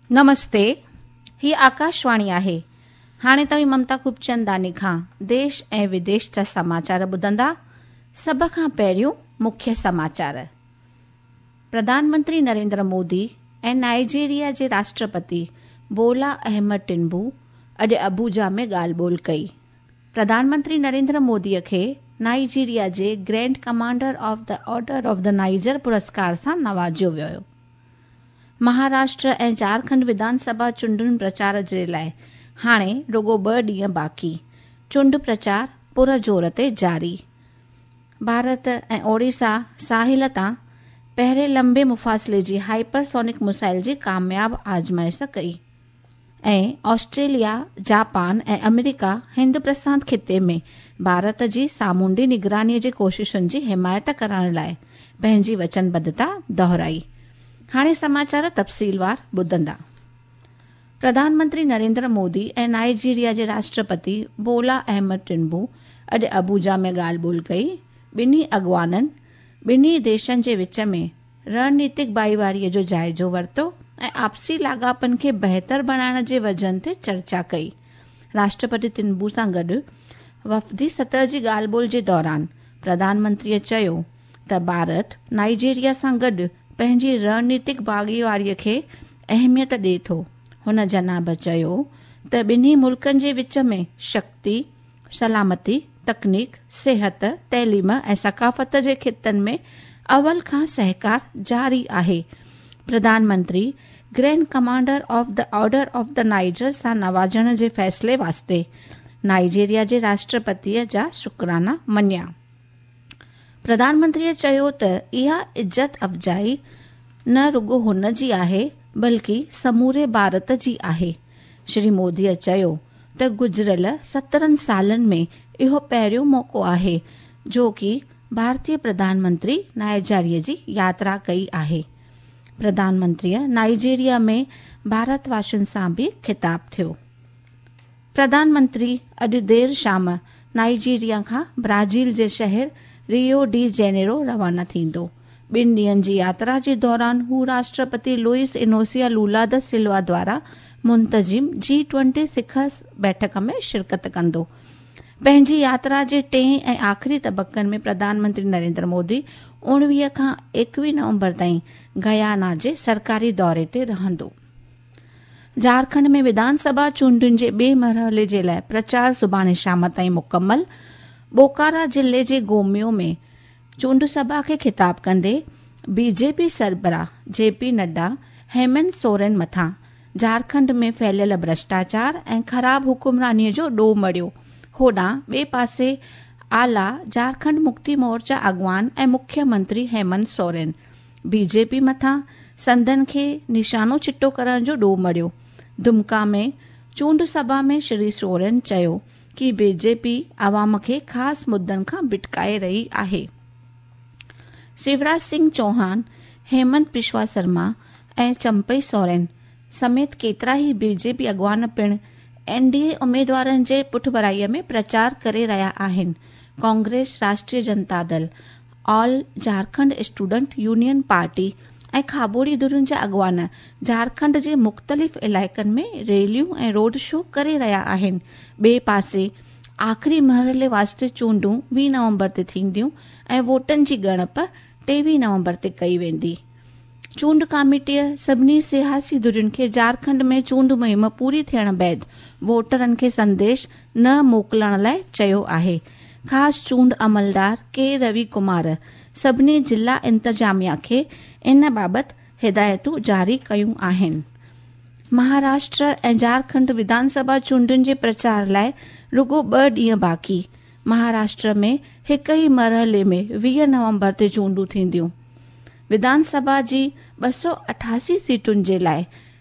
नमस्ते, ही आकाशवाणी आहे। हाणे तव्हीं ममता खूबचंदानी खां देश ऐं विदेश जा समाचार ॿुधंदा। सभ खां पहिरियों मुख्य समाचार। प्रधानमंत्री नरेंद्र मोदी ऐं नाइजीरिया जे राष्ट्रपति बोला अहमद टिनुबू अॼु अबूजा में ॻाल्हि ॿोल कई। प्रधानमंत्री नरेंद्र मोदीअ खे नाइजीरिया जे grand commander of the order of the Niger पुरस्कार सां नवाजियो वियो। महाराष्ट्र ऐं झारखंड विधानसभा चूंडुनि प्रचार जे लाइ हाणे रुगो 2 ॾींहं बाक़ी। चूंड प्रचार पुरजोर ते जारी। भारत ऐं ओडिशा साहिल तां पहिरें लंबे मुफ़ासिले जी हाइपरसोनिक मिसाइल जी कामयाब आज़माइश कई ऐं ऑस्ट्रेलिया, जापान ऐं अमेरिका हिंद प्रशांत खिते में भारत जी सामूंडी निगरानीअ जी कोशिशुनि जी हिमायत करण लाइ पंहिंजी वचनबद्धता दोहराई। हाणे समाचार तफ़सीलवार ॿुधंदा। प्रधानमंत्री नरेंद्र मोदी ऐं नाइजीरिया जे राष्ट्रपति बोला अहमद टिनुबू अॼु अबूजा में ॻाल्हि ॿोल कई। ॿिन्ही अॻवाननि ॿिन्ही देशनि जे विच में रणनीतिक भाईवारीअ जो जाइज़ो वरितो ऐं आपसी लाॻापनि खे बहितर बणाइण जे वजहनि ते चर्चा कई। राष्ट्रपति टिनुबू सां गॾु वफ़दी सतह जी ॻाल्हि ॿोल जे दौरान प्रधानमंत्रीअ चयो त भारत नाइजीरिया सां गॾु पंहिंजी रणनीतिक भागीवारीअ खे अहमियत ॾिए थो। हुन जनाब चयो त ॿिन्ही मुल्कनि जे विच में शक्ति, सलामती, तकनीक, सिहत, तइलीम ऐं सक़ाफ़त जे खितनि में अवल खां सहकार जारी आहे। प्रधानमंत्री Grand commander of the order of the Niger सां नवाजण जे फ़ैसिले वास्ते नाइजीरिया जे राष्ट्रपतिअ जा शुक्राना मञिया। प्रधानमंत्रीअ चयो त इहा इज़त अफ़जाई न रुगो हुन जी आहे बल्कि समूरे भारत जी आहे। श्री मोदीअ चयो त गुज़िरियल 17 सालनि में इहो पहिरियों मौक़ो आहे जो कि भारतीय प्रधानमंत्री नाइजीरिया जी यात्रा कई आहे। प्रधानमंत्रीअ नाइजीरिया में भारतवासियुनि सां बि ख़िताब थियो। प्रधानमंत्री अॼु देर शाम नाइजीरिया खां ब्राज़ील जे शहर रियो डी जेनेरो रवाना थींदो। 2 ॾींहनि जी यात्रा जे दौरान हू राष्ट्रपति लुइस इनोसिया लुला दा सिल्वा द्वारा मुंतज़िम G20 शिखर बैठक में शिरकत कंदो। पंहिंजी यात्रा जे 3 ऐं आख़िरी तबक़नि में प्रधानमंत्री नरेंद्र मोदी 19 खां 21 नवंबर ताईं गयाना जे सरकारी दौरे ते रहंदो। झारखंड में विधानसभा चूंडुनि जे ॿिए मरहले जे लाइ प्रचार सुभाणे शाम ताईं मुकमल। बोकारा जिले जे गोमियो में चूंड सभा खे ख़िताब कंदे बीजेपी सरबराह जेपी नड्डा हेमंत सोरेन मथां झारखंड में फैलियल भ्रष्टाचार ऐं ख़राब हुकुमरानीअ जो ॾोह मढ़ियो। होॾां ॿिए पासे आला झारखंड मुक्ति मोर्चा अॻवान ऐं मुख्यमंत्री हेमंत सोरेन बीजेपी मथां संदन खे निशानो चिट्टो करण जो ॾोह मढ़ियो। दुमका में चूंड सभा में श्री सोरेन चयो कि बीजेपी अवाम खे ख़ासि मुद्दनि खां भिटकाए रही आहे। शिवराज सिंह चौहान, हेमंत बिश्वा शर्मा ऐं चंपई सोरेन समेत केतिरा ई बीजेपी अॻवान पिणु एनडीए उमेदवारनि जे पुठभराईअ में प्रचार करे रहिया आहिनि। Congress, Rashtriya Janata Dal, All Jharkhand Student Union party ऐं खाबोड़ी धुरियुनि जा अॻवान झारखंड जे मुख़्तलिफ़ इलाइक़नि में रैलियूं ऐं रोड शो करे रहिया आहिनि। ॿिए पासे आख़िरी मरहले वास्ते चूंडूं 20 नवंबर ते थींदियूं ऐं वोटनि जी ॻणप 23 नवंबर ते कई वेंदी। चूंड कमेटीअ सभिनी सियासी धुरियुनि खे झारखंड में चूंड मुहिम पूरी थियण बैदि वोटरनि खे संदेश न मोकिलण लाइ चयो आहे। ख़ासि चूंड अमलदार के रवि कुमार सभिनी जिला इंतजामिया खे इन बाबति हिदायतूं जारी कयूं आहिनि। महाराष्ट्र ऐं झारखंड विधानसभा चूंडुनि जे प्रचार लाइ रुगो 2 ॾींहं बाक़ी। महाराष्ट्र में हिक ई मरहले में 20 नवंबर ते चूंडूं थींदियूं। विधानसभा जी 288 सीटुनि जे लाइ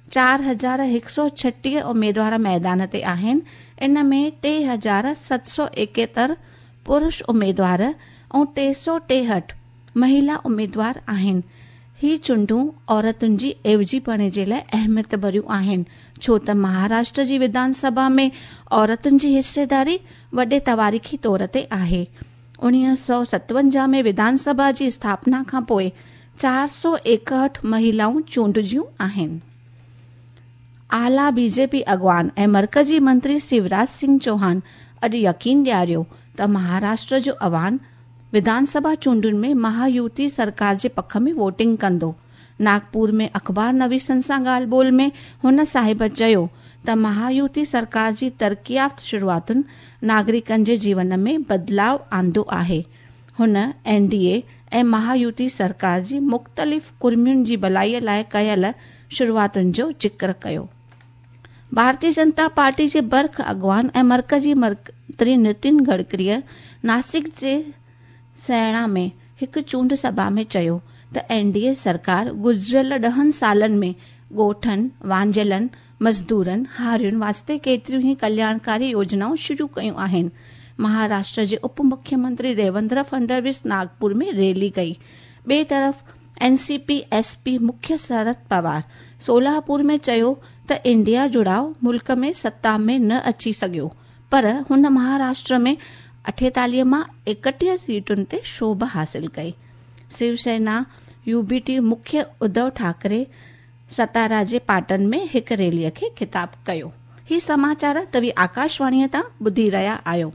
4136 उमेदवार मैदान ते आहिनि। इन में 3771 पुरुष उमेदवार ऐं 363 महिला उमेदवार आहिनि। ही चूंडूं औरतुनि जी एवजीपणे जे लाइ अहमियत भरियूं आहिनि छो त महाराष्ट्र जी विधानसभा में औरतुनि जी हिसेदारी वॾे तवारीख़ी तौर ते आहे। 1957 में विधानसभा जी स्थापना खां पोइ 461 महिलाऊं चूंडिजियूं आहिनि। आला बीजेपी अॻवान ऐं मर्कज़ी मंत्री शिवराज सिंह चौहान अॼु यकीन ॾियारियो त महाराष्ट्र जो अवान विधानसभा चूंडुनि में महायुति सरकार जे पख में वोटिंग कंदो। नागपुर में अख़बार नवीसनि सां ॻाल्हि ॿोल में हुन साहिब चयो त महायुति सरकार जी तरक़्याफ़्त शुरूआतुनि नागरिकनि जे जीवन में बदिलाव आंदो आहे। हुन एनडीए ऐं महायुति सरकार जी मुख़्तलिफ़ कुर्मियुनि जी भलाईअ लाइ कयल शुरूआतुनि जो ज़िक्र कयो। भारतीय जनता पार्टी जे बर्ख अॻवान ऐं मर्कज़ी मंत्री नितिन गडकरीअ नासिक जे सैणा में हिकु चूंड सभा में चयो त एनडीए सरकार गुज़िरियल 10 सालनि में ॻोठनि, वांझलनि, मज़दूरनि, हारियुनि वास्ते केतिरियूं ई कल्याणकारी योजनाऊं शुरू कयूं आहिनि। महाराष्ट्र जे उप मुख्यमंत्री देवेंद्र फडणवीस नागपुर में रैली कई। ॿिए तरफ़ एनसीपी एसपी मुख्य शरद पवार सोलापुर में चयो त इंडिया जुड़ाव मुल्क में सत्ता में न अची सघियो, पर हुन महाराष्ट्र में 48 मां 31 सीटुनि ते शोभ हासिल कई। शिवसेना यूबीटी मुख्य उद्धव ठाकरे सतारा जे पाटन में हिकु रैलीअ खे ख़िताब कयो। ही समाचार तव्हीं आकाशवाणीअ तां ॿुधी रहिया आहियो।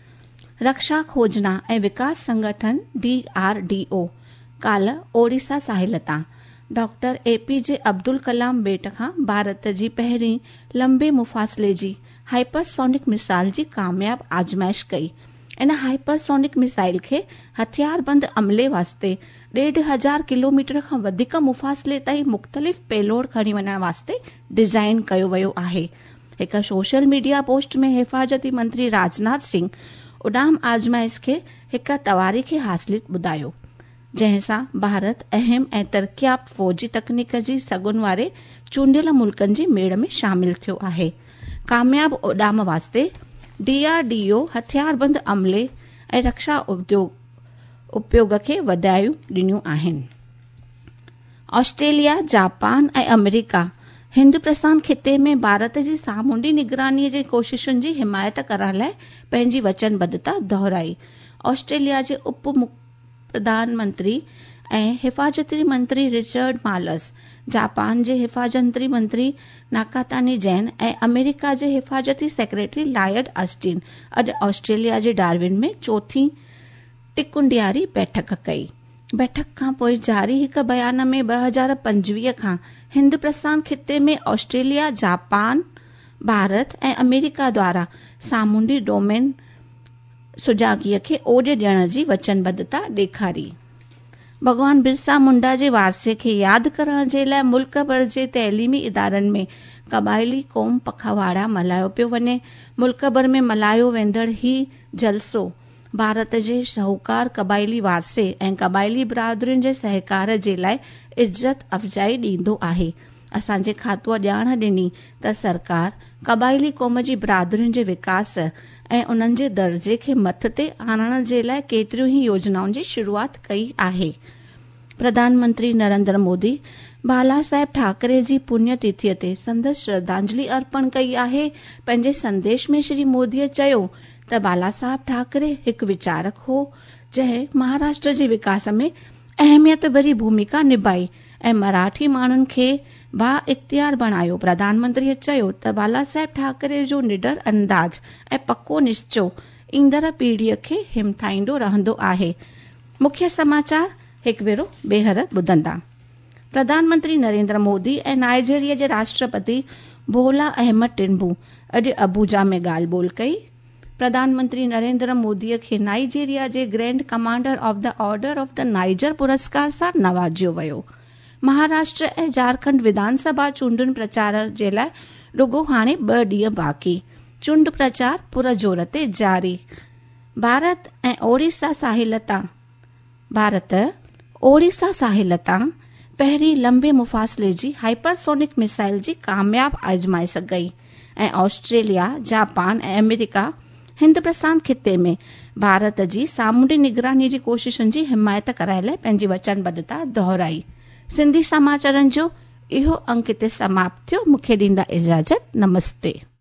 रक्षा खोजना ऐं विकास संगठन DRDO काल्ह ओडिशा साहिल तां डॉक्टर APJ अब्दुल कलाम ॿेट खां भारत जी पहिरीं लंबे मुफ़ासिले जी हाइपरसोनिक मिसाइल जी कामयाब आज़माइश कई। इन हाइपरसोनिक मिसाइल खे हथियारबंद अमले वास्ते 1.5 किलोमीटर खां वधीक मुफ़ासिले ताईं मुख़्तलिफ़ पेलोड खणी वञण वास्ते डिज़ाइन कयो वियो आहे। हिकु सोशल मीडिया पोस्ट में हिफ़ाज़ती मंत्री राजनाथ सिंह उॾाम आज़माइश खे हिकु तवारीख़ी हासिलत ॿुधायो, जंहिं सां भारत अहम ऐं तरक़्याफ़्त फ़ौजी तकनीक जी सगुन वारे चूंडियल मुल्कनि जी मेड़ में शामिल थियो आहे। कामयाब उॾाम वास्ते DRDO हथियारबंद अमले ऐं रक्षा उपयोग खे वधायूं ॾिनियूं आहिनि। ऑस्ट्रेलिया, जापान ऐं अमेरिका हिंद प्रशांत खिते में भारत जी सामूंडी निगरानीअ जी कोशिशुनि जी हिमायत करण लाइ पंहिंजी वचनबद्धता दोहराई। ऑस्ट्रेलिया जे उप प्रधानमंत्री ऐं हिफ़ाज़ती मंत्री रिचर्ड मार्लस, जापान जे हिफ़ाज़ती मंत्री नाकातानी जैन ऐं अमेरिका जे हिफ़ाज़ती सेक्रेटरी लॉयड ऑस्टिन अॼु ऑस्ट्रेलिया जे डार्विन में चौथी टिकुंडियारी बैठक कई। बैठक खां पोइ जारी हिकु बयान में 2025 खां हिंद प्रशांत खिते में ऑस्ट्रेलिया, जापान, भारत ऐं अमेरिका द्वारा सामूंडी डोमेन सुजाॻीअ खे ओॾे ॾियण जी वचनबद्धता ॾेखारी। भगवान बिरसा मुंडा जे वारसे खे यादि करण जे लाइ मुल्क भर जे तइलीमी इदारनि में क़बाइली क़ौम पखवाड़ा मल्हायो पियो वञे। मुल्क भर में मल्हायो वेंदड़ ही जलसो भारत जे शाहूकार क़बाइली वारसे ऐं क़बाइली बिरादरियुनि जे सहकार जे लाइ इज़त अफ़जाई ॾींदो आहे। असांजे खातूअ ॼाण ॾिनी त सरकार क़बाइली क़ौम जी बिरादरियुनि जे विकास ऐं उन्हनि जे दर्जे खे मथे आणण जे लाइ केतिरियूं ई योजनाउनि जी शुरूआत कई आहे। प्रधानमंत्री नरेंद्र मोदी बाला साहेब ठाकरे जी पुण्यतिथीअ ते संदसि श्रद्धांजलि अर्पण कई आहे। पंहिंजे संदेश में श्री मोदीअ चयो त बाला साहब ठाकरे हिकु वीचारक हो जंहिं महाराष्ट्र जे विकास में अहमियत भरी भूमिका निभाई ऐं मराठी माण्हुनि खे बा इख्तियार बणायो। प्रधानमंत्रीअ चयो त बाला साहेब ठाकरे जो निडर अंदाज ऐं पक्को निश्चो ईंदड़ पीढ़ीअ खे हिमथाईंदो रहंदो आहे। मुख्य समाचार हिकु भेरो ॿीहर ॿुधंदा। प्रधानमंत्री नरेंद्र मोदी ऐं नाइजीरिया जे राष्ट्रपति बोला अहमद टिनुबू अॼु अबूजा में ॻाल्हि ॿोल कई। प्रधानमंत्री नरेंद्र मोदीअ खे नाइजीरिया जे grand commander of the order of the Niger पुरस्कार सां नवाजियो वियो। महाराष्ट्र ऐं झारखंड विधानसभा चूंडुनि प्रचार जे लाइ रुगो हाणे 2 ॾींहं बाक़ी। चूंड प्रचार पुरजोर ते जारी। भारत ओडिशा साहिल तां पहिरीं लंबे मुफ़ासिले जी हाइपरसोनिक मिसाइल जी कामयाब आज़माइश कई ऐं ऑस्ट्रेलिया, जापान ऐं अमेरिका हिंद प्रशांत खिते में भारत जी सामूंडी निगरानी जी कोशिशुनि जी हिमायत कराइण लाइ पंहिंजी वचनबद्धता दोहराई। सिंधी समाचारनि जो इहो अंक हिते समाप्त थियो। मूंखे ॾींदा इजाज़त। नमस्ते।